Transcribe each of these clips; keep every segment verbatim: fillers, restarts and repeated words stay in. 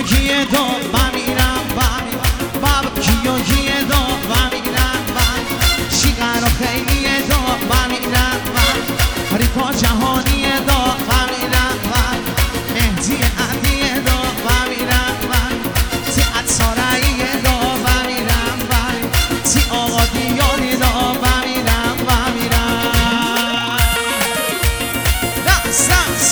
کیه دو بمیرم بمی بابا کیو کیه دو بمیرم بم شیگر و خیلیه دو بمیرم بم ریکا جهانیه دو بمیرم بم مهدی عدیه دو بمیرم بم تی اتساراییه دو بمیرم بم تی آقا دیاری دو بمیرم بمیرم دست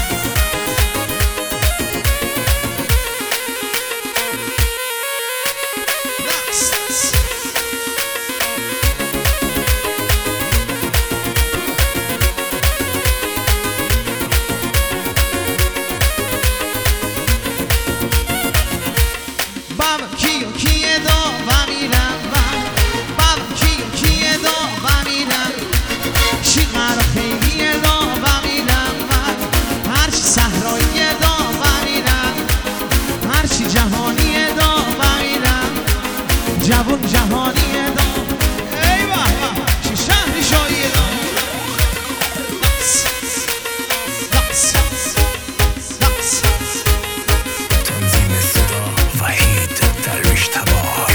بابا کیو کیه دو بمیرم بم بابا کیو کیه دو بمیرم شیگر و خیلیه دو بمیرم بم هرچی صحراییه دو بمیرم هرچی جهانیه دو بمیرم جوون جهانیه دو ای بابا چی شهری شاییه دو تنظیم صدا وحید درویش تبار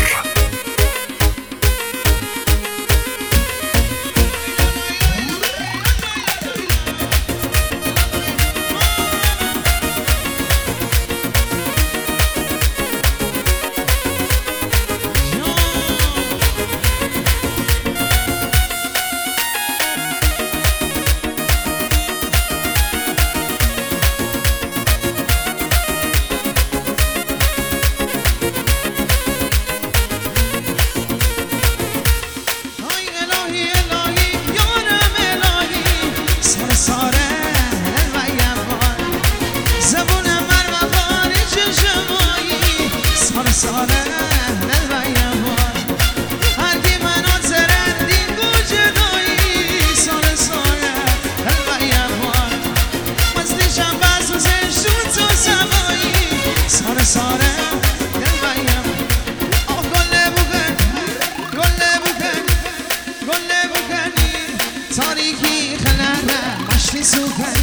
آی الهی الهی یارم الهی سر ساره الویبان زبون من و خارج شمایی سر ساره الویبان هرگی منو زرندی گوجدایی سر ساره الویبان مزدیشم بس و زشون تو سمایی سر ساره الویبان آه گله بگن گله بگن گله بکنی تاریکی خلره قشتی سوکنی